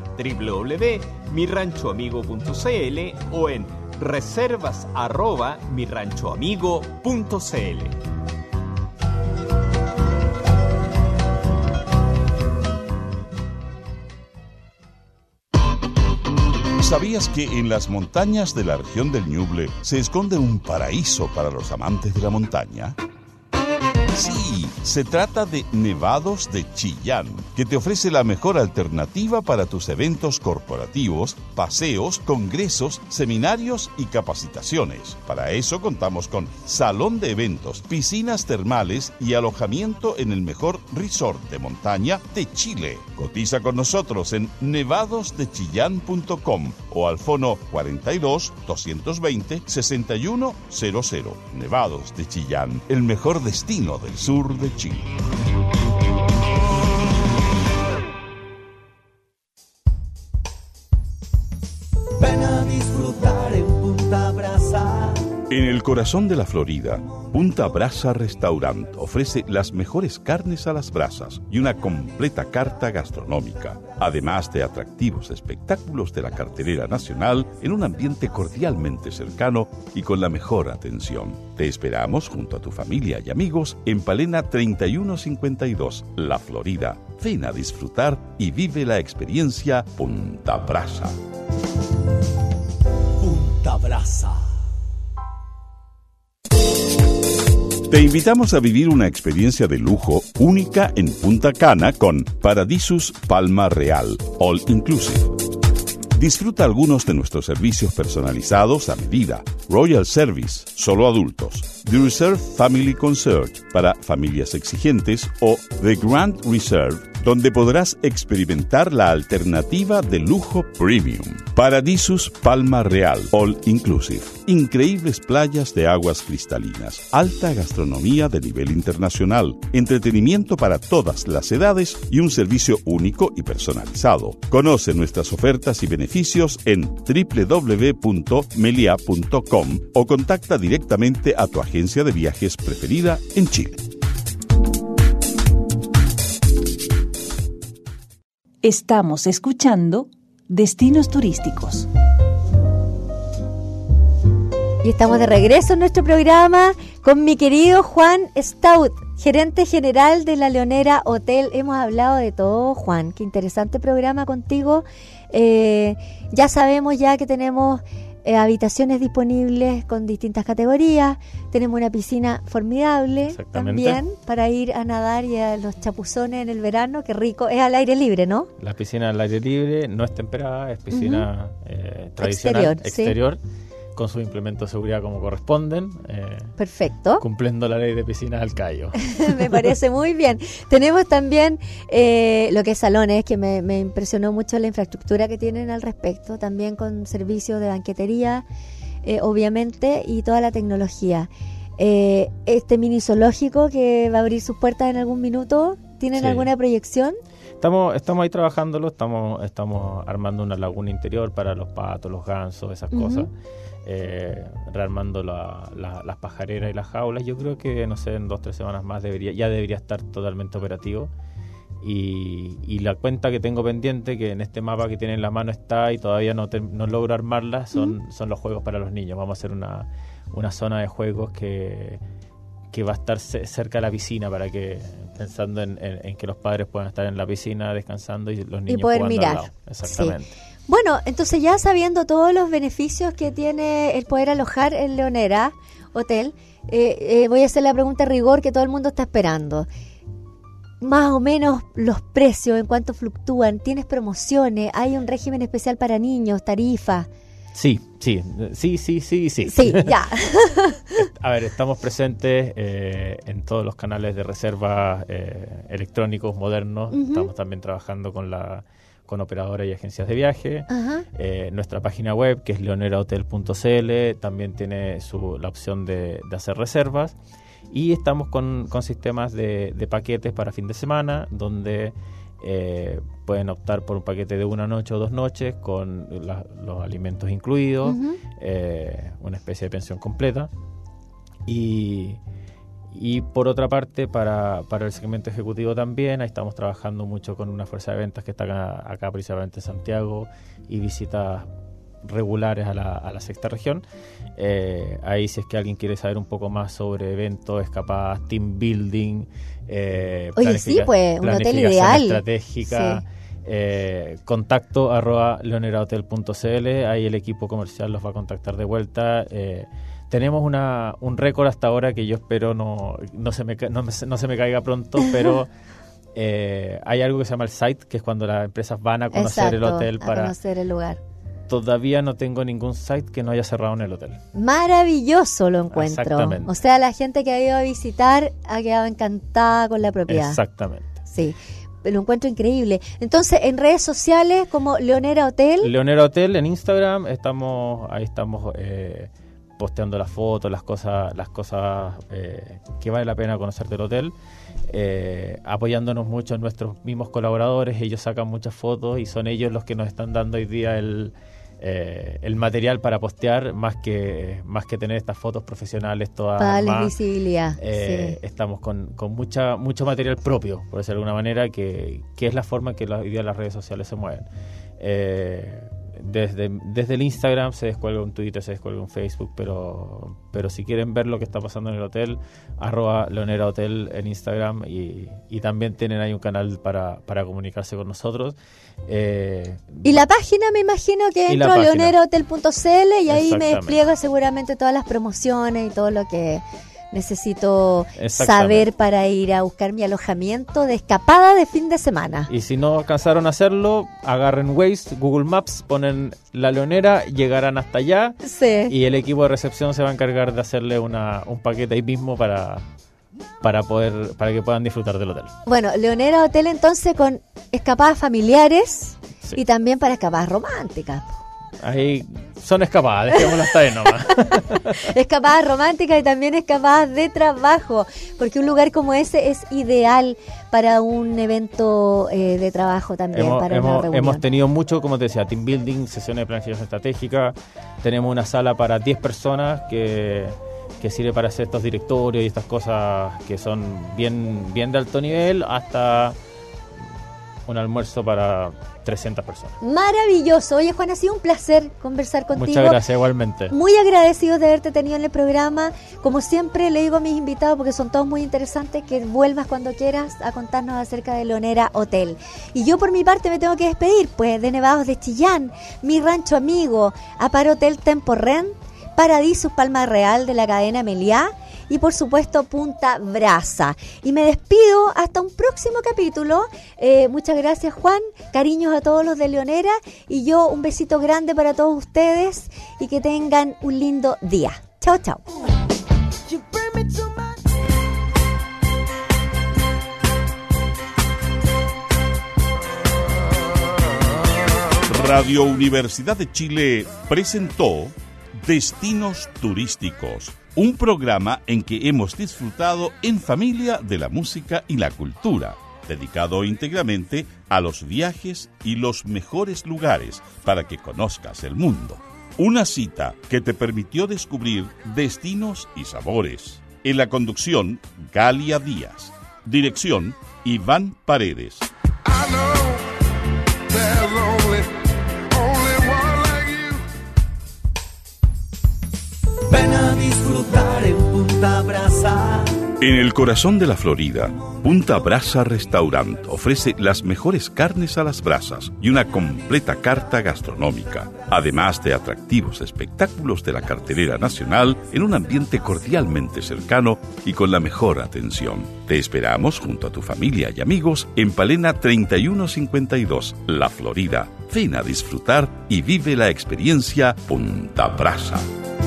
www.miranchoamigo.cl o en reservas@miranchoamigo.cl. ¿Sabías que en las montañas de la región del Ñuble se esconde un paraíso para los amantes de la montaña? Sí, se trata de Nevados de Chillán, que te ofrece la mejor alternativa para tus eventos corporativos, paseos, congresos, seminarios y capacitaciones. Para eso contamos con salón de eventos, piscinas termales y alojamiento en el mejor resort de montaña de Chile. Cotiza con nosotros en nevadosdechillán.com o al fono 42 220 6100. Nevados de Chillán, el mejor destino del sur de Chile. Ven a disfrutar en Punta Brasa. En el corazón de la Florida, Punta Brasa Restaurant ofrece las mejores carnes a las brasas y una completa carta gastronómica, además de atractivos espectáculos de la cartelera nacional en un ambiente cordialmente cercano y con la mejor atención. Te esperamos junto a tu familia y amigos en Palena 3152, La Florida. Ven a disfrutar y vive la experiencia Punta Brasa. Punta Brasa. Te invitamos a vivir una experiencia de lujo única en Punta Cana con Paradisus Palma Real, All Inclusive. Disfruta algunos de nuestros servicios personalizados a medida. Royal Service, solo adultos. The Reserve Family Concert, para familias exigentes. O The Grand Reserve, donde podrás experimentar la alternativa de lujo premium. Paradisus Palma Real, All Inclusive. Increíbles playas de aguas cristalinas, alta gastronomía de nivel internacional, entretenimiento para todas las edades y un servicio único y personalizado. Conoce nuestras ofertas y beneficios en www.melia.com o contacta directamente a tu agencia de viajes preferida en Chile. Estamos escuchando Destinos Turísticos. Y estamos de regreso en nuestro programa con mi querido Juan Stout, gerente general de La Leonera Hotel. Hemos hablado de todo, Juan. Qué interesante programa contigo. Ya sabemos ya que tenemos habitaciones disponibles con distintas categorías. Tenemos una piscina formidable también para ir a nadar y a los chapuzones en el verano. Qué rico. Es al aire libre, ¿no? La piscina al aire libre no es temperada, es piscina tradicional, exterior. Sí. Con sus implementos de seguridad como corresponden. Perfecto. Cumpliendo la ley de piscinas al callo. Me parece muy bien. Tenemos también lo que es salones, que me impresionó mucho la infraestructura que tienen al respecto, también con servicios de banquetería, obviamente, y toda la tecnología. Este mini zoológico que va a abrir sus puertas en algún minuto, ¿tienen alguna proyección? Estamos ahí trabajándolo, estamos armando una laguna interior para los patos, los gansos, esas cosas. Rearmando las pajareras y las jaulas. Yo creo que, no sé, en 2-3 semanas más ya debería estar totalmente operativo. Y la cuenta que tengo pendiente, que en este mapa que tiene en la mano está y todavía no logro armarla, son los juegos para los niños. Vamos a hacer una zona de juegos que va a estar cerca de la piscina, para que, pensando en que los padres puedan estar en la piscina descansando y los niños y poder jugando mirar. al lado. Exactamente. Sí. Bueno, entonces ya sabiendo todos los beneficios que tiene el poder alojar en Leonera Hotel, voy a hacer la pregunta de rigor que todo el mundo está esperando. Más o menos los precios, en cuánto fluctúan, ¿tienes promociones? ¿Hay un régimen especial para niños, tarifa? Sí. Sí, ya. A ver, estamos presentes en todos los canales de reserva electrónicos modernos. Estamos también trabajando con operadoras y agencias de viaje. Nuestra página web, que es leonerahotel.cl, también tiene la opción de hacer reservas. Y estamos con sistemas de paquetes para fin de semana, donde pueden optar por un paquete de 1 noche o 2 noches con los alimentos incluidos, una especie de pensión completa. Y por otra parte, para el segmento ejecutivo también, ahí estamos trabajando mucho con una fuerza de ventas que está acá principalmente en Santiago, y visitas regulares a la sexta región. Ahí, si es que alguien quiere saber un poco más sobre eventos, escapadas, team building, oye, sí, pues, un hotel ideal, estratégica, contacto @leonerahotel.cl. Ahí el equipo comercial los va a contactar de vuelta. Tenemos un récord hasta ahora que yo espero no se me caiga pronto, pero hay algo que se llama el site, que es cuando las empresas van a conocer el hotel, para conocer el lugar. Todavía no tengo ningún site que no haya cerrado en el hotel. Maravilloso lo encuentro. Exactamente. O sea, la gente que ha ido a visitar ha quedado encantada con la propiedad. Exactamente. Sí, lo encuentro increíble. Entonces, en redes sociales como Leonera Hotel. Leonera Hotel en Instagram, ahí estamos posteando las fotos, las cosas que vale la pena conocer del hotel, apoyándonos mucho en nuestros mismos colaboradores. Ellos sacan muchas fotos y son ellos los que nos están dando hoy día el material para postear, más que tener estas fotos profesionales todas para más, darles visibilidad. Sí. Estamos con mucho material propio, por decirlo de alguna manera, que es la forma en que hoy día las redes sociales se mueven. Desde el Instagram se descuelga un Twitter, se descuelga un Facebook, pero si quieren ver lo que está pasando en el hotel, @leonerahotel en Instagram, y también tienen ahí un canal para comunicarse con nosotros. Y la página, me imagino que entro a leonerahotel.cl y ahí me despliega seguramente todas las promociones y todo lo que necesito Exactamente. saber para ir a buscar mi alojamiento de escapada de fin de semana. Y si no alcanzaron a hacerlo, agarren Waze, Google Maps, ponen La Leonera, llegarán hasta allá Sí. y el equipo de recepción se va a encargar de hacerle un paquete ahí mismo para que puedan disfrutar del hotel. Bueno, Leonera Hotel entonces con escapadas familiares Sí. y también para escapadas románticas. Ahí son escapadas, dejémoslo hasta ahí nomás. Escapadas románticas y también escapadas de trabajo, porque un lugar como ese es ideal para un evento de trabajo también, para una reunión. Hemos tenido mucho, como te decía, team building, sesiones de planificación estratégica. Tenemos una sala para 10 personas que sirve para hacer estos directorios y estas cosas que son bien de alto nivel, hasta un almuerzo para 300 personas. Maravilloso. Oye, Juan, ha sido un placer conversar contigo. Muchas gracias, igualmente. Muy agradecidos de haberte tenido en el programa. Como siempre le digo a mis invitados, porque son todos muy interesantes, que vuelvas cuando quieras a contarnos acerca de Leonera Hotel. Y yo por mi parte me tengo que despedir, pues, de Nevados de Chillán, mi rancho amigo, Apar Hotel Tempo Rent, Paradisus Palma Real de la cadena Meliá y por supuesto Punta Brasa. Y me despido hasta un próximo capítulo. Muchas gracias, Juan, cariños a todos los de Leonera y yo un besito grande para todos ustedes y que tengan un lindo día. Chao, chao. Radio Universidad de Chile presentó Destinos Turísticos, un programa en que hemos disfrutado en familia de la música y la cultura, dedicado íntegramente a los viajes y los mejores lugares para que conozcas el mundo. Una cita que te permitió descubrir destinos y sabores. En la conducción, Galia Díaz. Dirección, Iván Paredes. Ven a disfrutar en Punta Brasa. En el corazón de la Florida, Punta Brasa Restaurant ofrece las mejores carnes a las brasas y una completa carta gastronómica, además de atractivos espectáculos de la cartelera nacional en un ambiente cordialmente cercano y con la mejor atención. Te esperamos junto a tu familia y amigos en Palena 3152, La Florida. Ven a disfrutar y vive la experiencia Punta Brasa.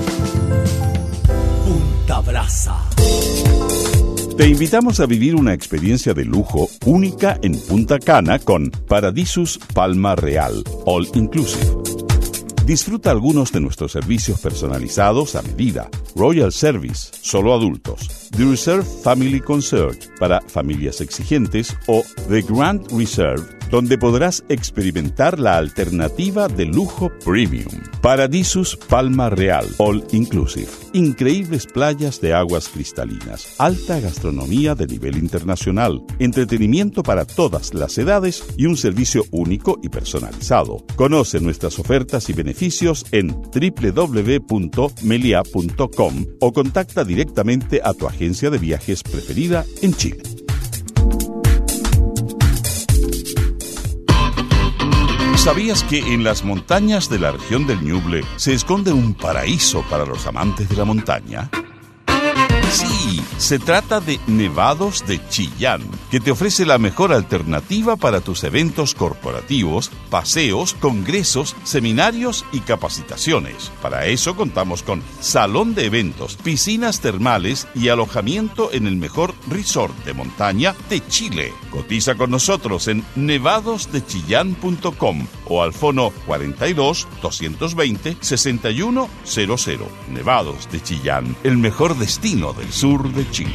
Punta Brasa. Te invitamos a vivir una experiencia de lujo única en Punta Cana con Paradisus Palma Real, All Inclusive. Disfruta algunos de nuestros servicios personalizados a medida. Royal Service, solo adultos. The Reserve Family Concert, para familias exigentes. O The Grand Reserve, donde podrás experimentar la alternativa de lujo premium. Paradisus Palma Real, All Inclusive. Increíbles playas de aguas cristalinas, alta gastronomía de nivel internacional, entretenimiento para todas las edades y un servicio único y personalizado. Conoce nuestras ofertas y beneficios en www.melia.com o contacta directamente a tu agencia de viajes preferida en Chile. ¿Sabías que en las montañas de la región del Ñuble se esconde un paraíso para los amantes de la montaña? Sí, se trata de Nevados de Chillán, que te ofrece la mejor alternativa para tus eventos corporativos, paseos, congresos, seminarios y capacitaciones. Para eso contamos con salón de eventos, piscinas termales y alojamiento en el mejor resort de montaña de Chile. Cotiza con nosotros en nevadosdechillán.com o al fono 42 220 6100. Nevados de Chillán, el mejor destino del sur de Chile.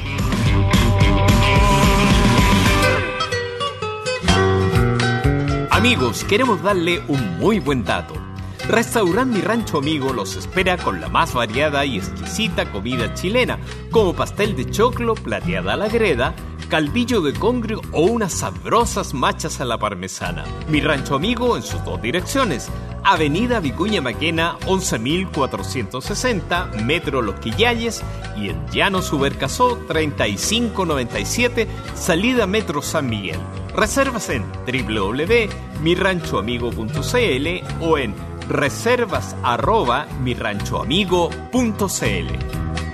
Amigos, queremos darle un muy buen dato. Restaurant Mi Rancho Amigo los espera con la más variada y exquisita comida chilena, como pastel de choclo, plateada a la greda, calvillo de congrio o unas sabrosas machas a la parmesana. Mi Rancho Amigo en sus dos direcciones: Avenida Vicuña Maquena 11.460, Metro Los Quillayes, y en Llano Subercasó 3597, salida Metro San Miguel. Reservas en www.miranchoamigo.cl o en reservas@miranchoamigo.cl.